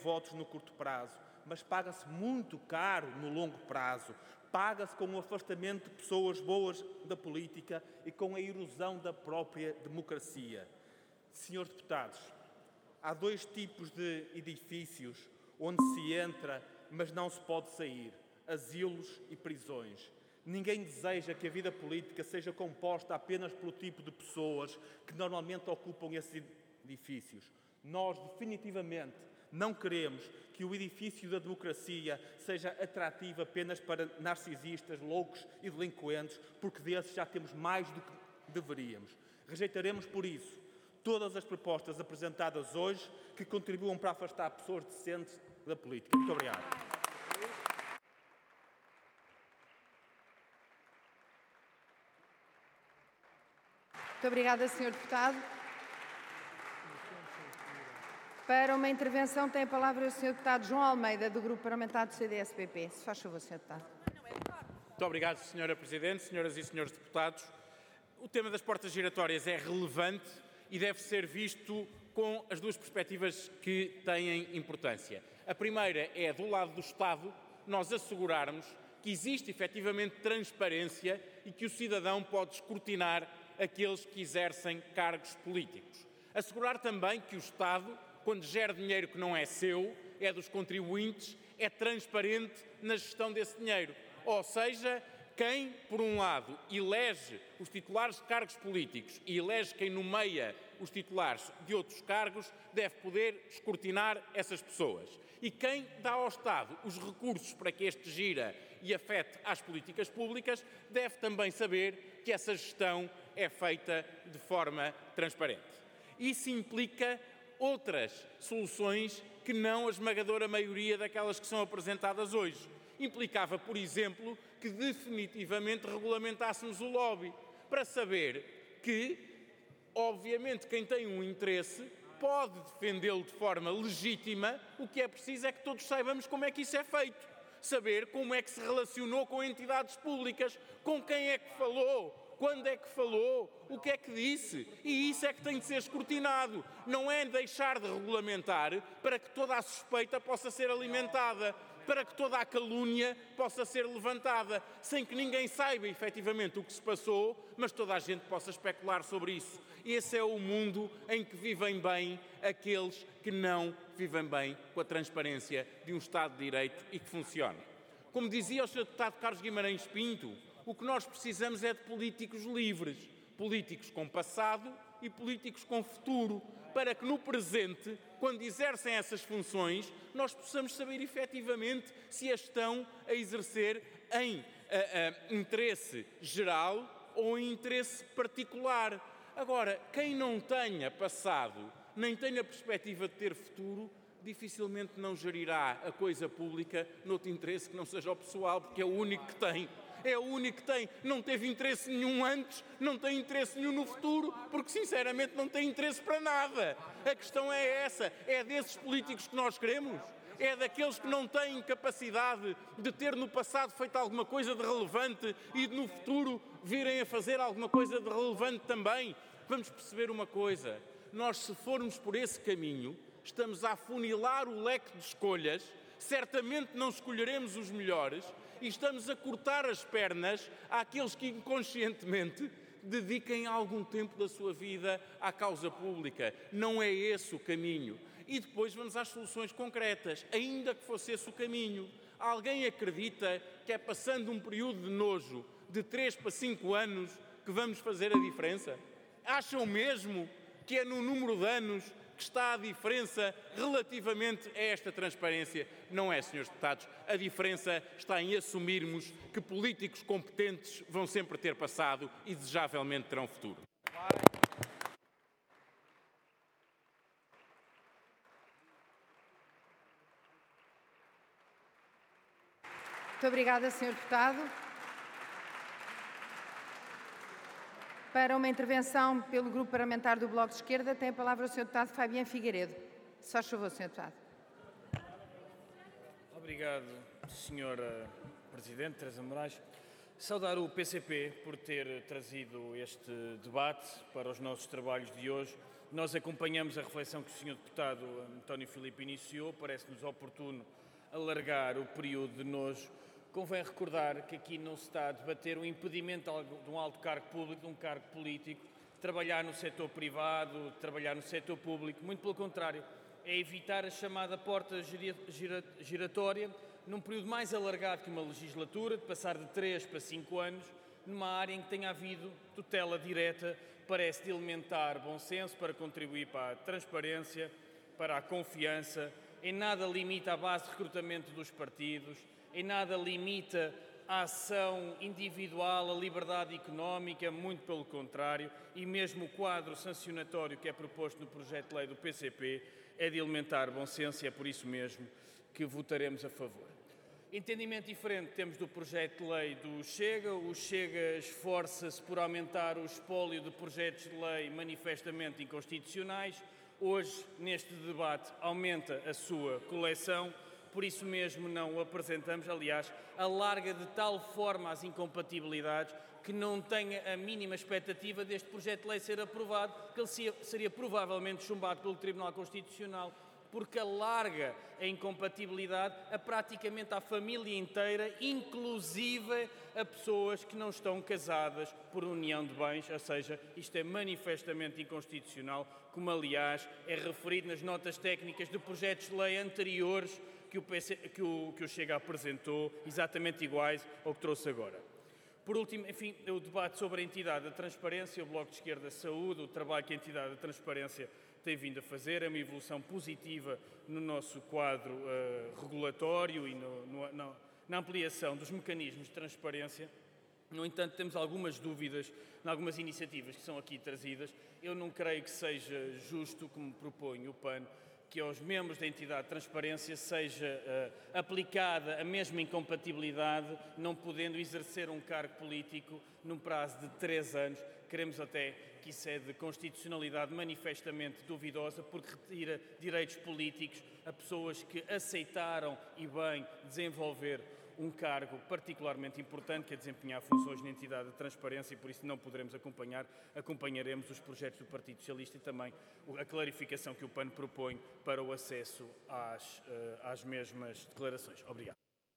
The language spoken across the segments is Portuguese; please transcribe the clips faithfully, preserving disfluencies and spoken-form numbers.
votos no curto prazo, mas paga-se muito caro no longo prazo. Paga-se com o afastamento de pessoas boas da política e com a erosão da própria democracia. Senhores deputados, há dois tipos de edifícios onde se entra, mas não se pode sair: asilos e prisões. Ninguém deseja que a vida política seja composta apenas pelo tipo de pessoas que normalmente ocupam esses edifícios. Nós, definitivamente, não queremos que o edifício da democracia seja atrativo apenas para narcisistas, loucos e delinquentes, porque desses já temos mais do que deveríamos. Rejeitaremos, por isso, todas as propostas apresentadas hoje que contribuam para afastar pessoas decentes da política. Muito obrigado. Muito obrigada, senhor Deputado. Para uma intervenção tem a palavra o senhor Deputado João Almeida, do Grupo Parlamentar do C D S P P. Se faz favor, senhor Deputado. Muito obrigado, senhora Presidente, senhoras e senhores deputados. O tema das portas giratórias é relevante e deve ser visto com as duas perspectivas que têm importância. A primeira é, do lado do Estado, nós assegurarmos que existe efetivamente transparência e que o cidadão pode escrutinar aqueles que exercem cargos políticos. Assegurar também que o Estado, quando gera dinheiro que não é seu, é dos contribuintes, é transparente na gestão desse dinheiro. Ou seja, quem, por um lado, elege os titulares de cargos políticos e elege quem nomeia os titulares de outros cargos, deve poder escrutinar essas pessoas. E quem dá ao Estado os recursos para que este gira e afete às políticas públicas, deve também saber que essa gestão é feita de forma transparente. Isso implica outras soluções que não a esmagadora maioria daquelas que são apresentadas hoje. Implicava, por exemplo, que definitivamente regulamentássemos o lobby, para saber que, obviamente, quem tem um interesse pode defendê-lo de forma legítima. O que é preciso é que todos saibamos como é que isso é feito. Saber como é que se relacionou com entidades públicas, com quem é que falou, quando é que falou, o que é que disse. E isso é que tem de ser escrutinado. Não é deixar de regulamentar para que toda a suspeita possa ser alimentada, para que toda a calúnia possa ser levantada, sem que ninguém saiba efetivamente o que se passou, mas toda a gente possa especular sobre isso. Esse é o mundo em que vivem bem aqueles que não vivem bem com a transparência de um Estado de Direito e que funciona. Como dizia o senhor Deputado Carlos Guimarães Pinto, o que nós precisamos é de políticos livres, políticos com passado e políticos com futuro, para que no presente, quando exercem essas funções, nós possamos saber efetivamente se as estão a exercer em uh, uh, interesse geral ou em interesse particular. Agora, quem não tenha passado, nem tenha perspectiva de ter futuro, dificilmente não gerirá a coisa pública noutro interesse que não seja o pessoal, porque é o único que tem. É o único que tem. Não teve interesse nenhum antes, não tem interesse nenhum no futuro, porque sinceramente não tem interesse para nada. A questão é essa. É desses políticos que nós queremos? É daqueles que não têm capacidade de ter no passado feito alguma coisa de relevante e no futuro virem a fazer alguma coisa de relevante também? Vamos perceber uma coisa. Nós, se formos por esse caminho, estamos a afunilar o leque de escolhas, certamente não escolheremos os melhores e estamos a cortar as pernas àqueles que inconscientemente dediquem algum tempo da sua vida à causa pública. Não é esse o caminho. E depois vamos às soluções concretas, ainda que fosse esse o caminho. Alguém acredita que é passando um período de nojo de três para cinco anos que vamos fazer a diferença? Acham mesmo que é no número de anos que está a diferença relativamente a esta transparência? Não é, senhores deputados. A diferença está em assumirmos que políticos competentes vão sempre ter passado e desejavelmente terão futuro. Muito obrigada, senhor Deputado. Para uma intervenção pelo Grupo Parlamentar do Bloco de Esquerda, tem a palavra o senhor Deputado Fabiano Figueiredo. Se faz favor, senhor Deputado. Obrigado, senhora Presidente, Teresa Moraes. Saudar o P C P por ter trazido este debate para os nossos trabalhos de hoje Nós acompanhamos a reflexão que o senhor Deputado António Filipe iniciou, parece-nos oportuno alargar o período de nojo. Convém recordar que aqui não se está a debater o impedimento de um alto cargo público, de um cargo político, de trabalhar no setor privado, de trabalhar no setor público, muito pelo contrário, é evitar a chamada porta giratória num período mais alargado que uma legislatura, de passar de três para cinco anos, numa área em que tenha havido tutela direta, parece de elementar bom senso para contribuir para a transparência, para a confiança, em nada limita a base de recrutamento dos partidos, em nada limita a ação individual, a liberdade económica, muito pelo contrário, e mesmo o quadro sancionatório que é proposto no projeto de lei do P C P é de elementar bom senso e é por isso mesmo que votaremos a favor. Entendimento diferente temos do projeto de lei do Chega. O Chega esforça-se por aumentar o espólio de projetos de lei manifestamente inconstitucionais. Hoje, neste debate, aumenta a sua coleção, por isso mesmo não o apresentamos. Aliás, alarga de tal forma as incompatibilidades que não tenha a mínima expectativa deste projeto de lei ser aprovado, que ele seria provavelmente chumbado pelo Tribunal Constitucional, porque alarga a incompatibilidade a praticamente à família inteira, inclusive a pessoas que não estão casadas por união de bens, ou seja, isto é manifestamente inconstitucional, como aliás é referido nas notas técnicas de projetos de lei anteriores que o, P C, que o, que o Chega apresentou, exatamente iguais ao que trouxe agora. Por último, enfim, o debate sobre a entidade da transparência, o Bloco de Esquerda saúde, o trabalho que a entidade da transparência tem vindo a fazer, é uma evolução positiva no nosso quadro uh, regulatório e no, no, na, na ampliação dos mecanismos de transparência. No entanto, temos algumas dúvidas em algumas iniciativas que são aqui trazidas. Eu não creio que seja justo, como propõe o P A N, que aos membros da entidade de transparência seja uh, aplicada a mesma incompatibilidade, não podendo exercer um cargo político num prazo de três anos. Queremos até que isso é de constitucionalidade manifestamente duvidosa, porque retira direitos políticos a pessoas que aceitaram e bem desenvolver um cargo particularmente importante, que é desempenhar funções na entidade de transparência, e por isso não poderemos acompanhar, acompanharemos os projetos do Partido Socialista e também a clarificação que o P A N propõe para o acesso às, às mesmas declarações. Obrigado.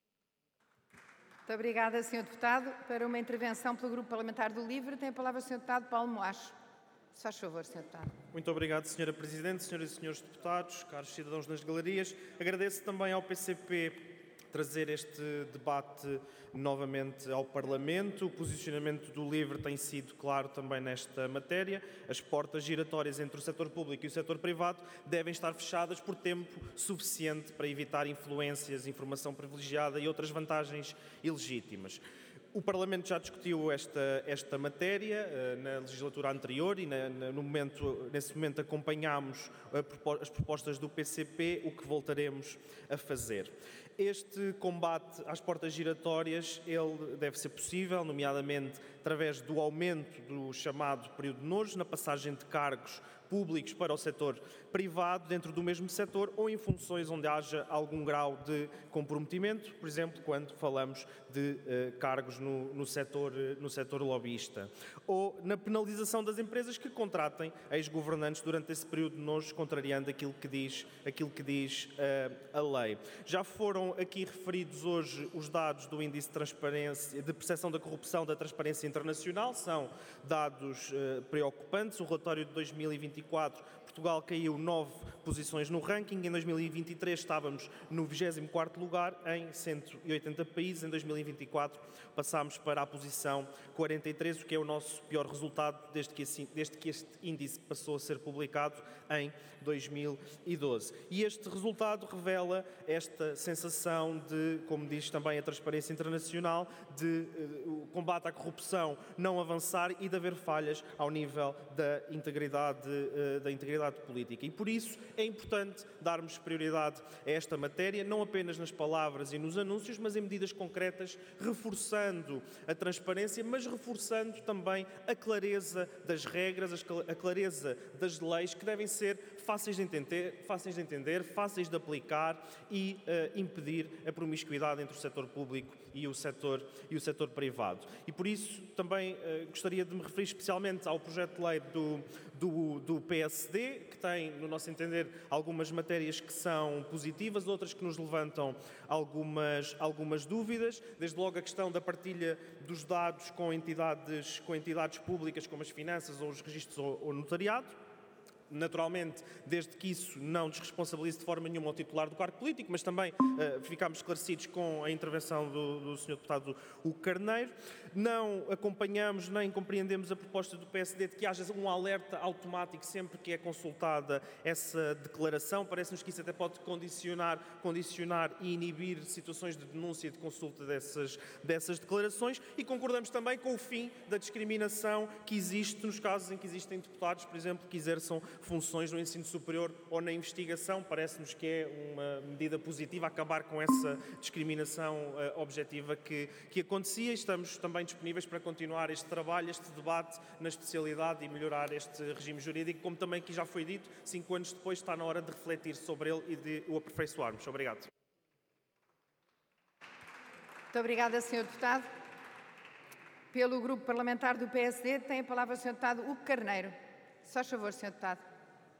Muito obrigada, senhor Deputado. Para uma intervenção pelo Grupo Parlamentar do LIVRE, tem a palavra o senhor Deputado Paulo Moacho. Se faz favor, senhor Deputado. Muito obrigado, senhora Presidente, senhoras e senhores deputados, caros cidadãos nas galerias. Agradeço também ao P C P trazer este debate novamente ao Parlamento. O posicionamento do LIVRE tem sido claro também nesta matéria. As portas giratórias entre o setor público e o setor privado devem estar fechadas por tempo suficiente para evitar influências, informação privilegiada e outras vantagens ilegítimas. O Parlamento já discutiu esta, esta matéria uh, na legislatura anterior e na, na, no momento, nesse momento acompanhámos a, as propostas do P C P, o que voltaremos a fazer. Este combate às portas giratórias, ele deve ser possível, nomeadamente através do aumento do chamado período de nojo, na passagem de cargos públicos para o setor privado dentro do mesmo setor ou em funções onde haja algum grau de comprometimento, por exemplo, quando falamos de uh, cargos no, no, setor, uh, no setor lobbyista, ou na penalização das empresas que contratem ex-governantes durante esse período de nojo, contrariando aquilo que diz, aquilo que diz uh, a lei. Já foram aqui referidos hoje os dados do Índice de Transparência, de Percepção da Corrupção da Transparência Internacional, são dados uh, preocupantes. O relatório de dois mil e vinte e quatro, Portugal caiu nove posições no ranking. Em dois mil e vinte e três estávamos no vigésimo quarto lugar em cento e oitenta países. Em dois mil e vinte e quatro passámos para a posição quarenta e três, o que é o nosso pior resultado desde que, assim, desde que este índice passou a ser publicado em dois mil e doze. E este resultado revela esta sensação de, como diz também a Transparência Internacional, de uh, o combate à corrupção não avançar e de haver falhas ao nível da integridade, uh, da integridade política. E por isso é importante darmos prioridade a esta matéria, não apenas nas palavras e nos anúncios, mas em medidas concretas, reforçando a transparência, mas reforçando também a clareza das regras, a clareza das leis, que devem ser fáceis de entender, fáceis de, entender, fáceis de aplicar e uh, impedir a promiscuidade entre o setor público e o setor, e o setor privado. E por isso também uh, gostaria de me referir especialmente ao projeto de lei do, do, do P S D, que tem, no nosso entender, algumas matérias que são positivas, outras que nos levantam algumas, algumas dúvidas, desde logo a questão da partilha dos dados com entidades, com entidades públicas, como as finanças ou os registros ou, ou notariado. Naturalmente, desde que isso não desresponsabilize de forma nenhuma o titular do cargo político, mas também uh, ficámos esclarecidos com a intervenção do, do senhor Deputado Hugo Carneiro. Não acompanhamos nem compreendemos a proposta do P S D de que haja um alerta automático sempre que é consultada essa declaração. Parece-nos que isso até pode condicionar, condicionar e inibir situações de denúncia e de consulta dessas, dessas declarações, e concordamos também com o fim da discriminação que existe nos casos em que existem deputados, por exemplo, que exerçam funções no ensino superior ou na investigação. Parece-nos que é uma medida positiva acabar com essa discriminação uh, objetiva que, que acontecia. Estamos também disponíveis para continuar este trabalho, este debate na especialidade e melhorar este regime jurídico. Como também aqui já foi dito, cinco anos depois está na hora de refletir sobre ele e de o aperfeiçoarmos. Obrigado. Muito obrigada, senhor Deputado. Pelo Grupo Parlamentar do P S D, tem a palavra o senhor Deputado Hugo Carneiro. Se faz favor, senhor Deputado.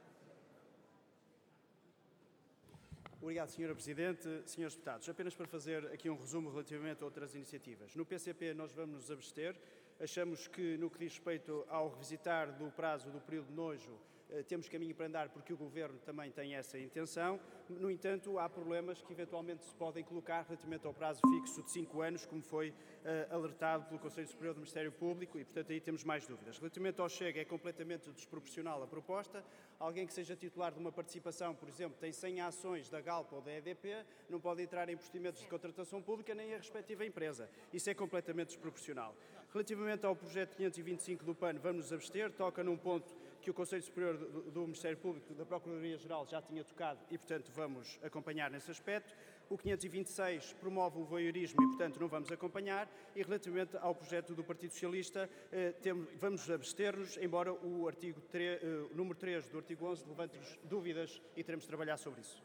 Obrigado, senhora Presidente. Senhores Deputados, apenas para fazer aqui um resumo relativamente a outras iniciativas. No P C P nós vamos nos abster. Achamos que, no que diz respeito ao revisitar do prazo do período de nojo, temos caminho para andar porque o Governo também tem essa intenção. No entanto, há problemas que eventualmente se podem colocar relativamente ao prazo fixo de cinco anos, como foi uh, alertado pelo Conselho Superior do Ministério Público, e portanto aí temos mais dúvidas. Relativamente ao Chega, é completamente desproporcional a proposta. Alguém que seja titular de uma participação, por exemplo, tem cem ações da Galp ou da E D P, não pode entrar em procedimentos de contratação pública nem a respectiva empresa. Isso é completamente desproporcional. Relativamente ao projeto quinhentos e vinte e cinco do P A N, vamos nos abster, toca num ponto que o Conselho Superior do, do Ministério Público, da Procuradoria-Geral, já tinha tocado e, portanto, vamos acompanhar nesse aspecto. O quinhentos e vinte e seis promove o voyeurismo e, portanto, não vamos acompanhar. E, relativamente ao projeto do Partido Socialista, eh, temos, vamos abster-nos, embora o artigo tre, eh, número três do artigo onze levante-nos dúvidas e teremos de trabalhar sobre isso.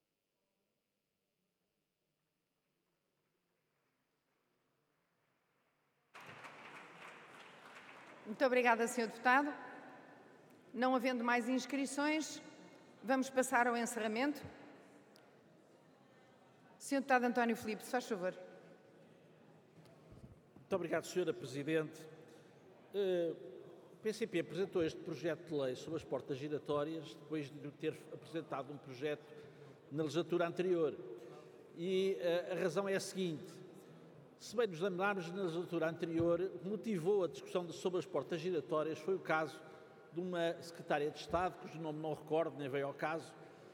Muito obrigada, senhor Deputado. Não havendo mais inscrições, vamos passar ao encerramento. senhor Deputado António Filipe, se faz favor. Muito obrigado, senhora Presidente. Uh, o P C P apresentou este projeto de lei sobre as portas giratórias depois de ter apresentado um projeto na legislatura anterior. E uh, a razão é a seguinte. Se bem nos lembrarmos, na legislatura anterior, o que motivou a discussão de, sobre as portas giratórias foi o caso de uma secretária de Estado, cujo nome não recordo, nem veio ao caso,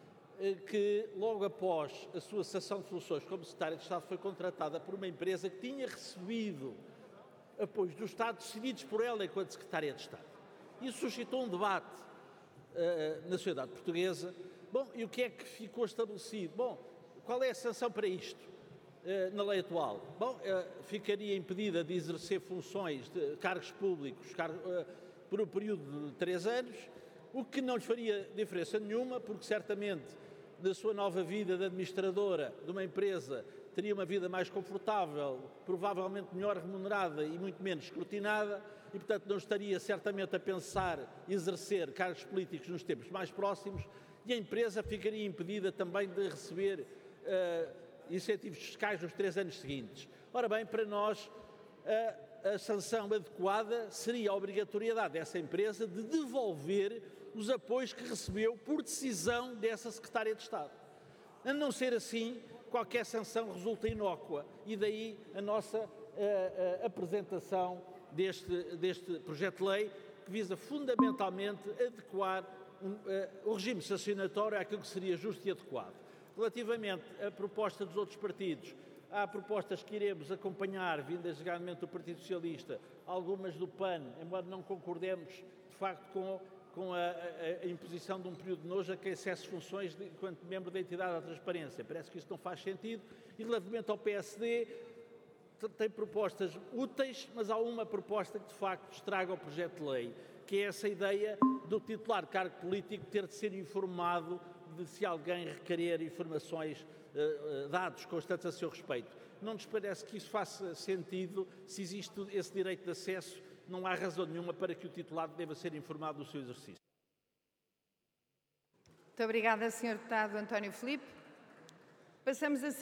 que logo após a sua cessação de funções como secretária de Estado foi contratada por uma empresa que tinha recebido apoios do Estado decididos por ela enquanto secretária de Estado. Isso suscitou um debate uh, na sociedade portuguesa. Bom, e o que é que ficou estabelecido? Bom, qual é a sanção para isto? Na lei atual, bom, ficaria impedida de exercer funções de cargos públicos por um período de três anos, o que não lhe faria diferença nenhuma, porque certamente na sua nova vida de administradora de uma empresa teria uma vida mais confortável, provavelmente melhor remunerada e muito menos escrutinada, e portanto não estaria certamente a pensar exercer cargos políticos nos tempos mais próximos, e a empresa ficaria impedida também de receber uh, incentivos fiscais nos três anos seguintes. Ora bem, para nós, a, a sanção adequada seria a obrigatoriedade dessa empresa de devolver os apoios que recebeu por decisão dessa secretária de Estado. A não ser assim, qualquer sanção resulta inócua, e daí a nossa a, a apresentação deste, deste projeto de lei, que visa fundamentalmente adequar um, a, o regime sancionatório àquilo que seria justo e adequado. Relativamente à proposta dos outros partidos, há propostas que iremos acompanhar, vindas legalmente do Partido Socialista, algumas do P A N, embora não concordemos, de facto, com, com a, a, a imposição de um período de nojo a quem exerce funções de, enquanto membro da entidade da transparência. Parece que isto não faz sentido. E relativamente ao P S D, tem propostas úteis, mas há uma proposta que, de facto, estraga o projeto de lei, que é essa ideia do titular de cargo político ter de ser informado de se alguém requerer informações, dados constantes a seu respeito. Não nos parece que isso faça sentido. Se existe esse direito de acesso, não há razão nenhuma para que o titular deva ser informado do seu exercício. Muito obrigada, senhor Deputado António Filipe. Passamos a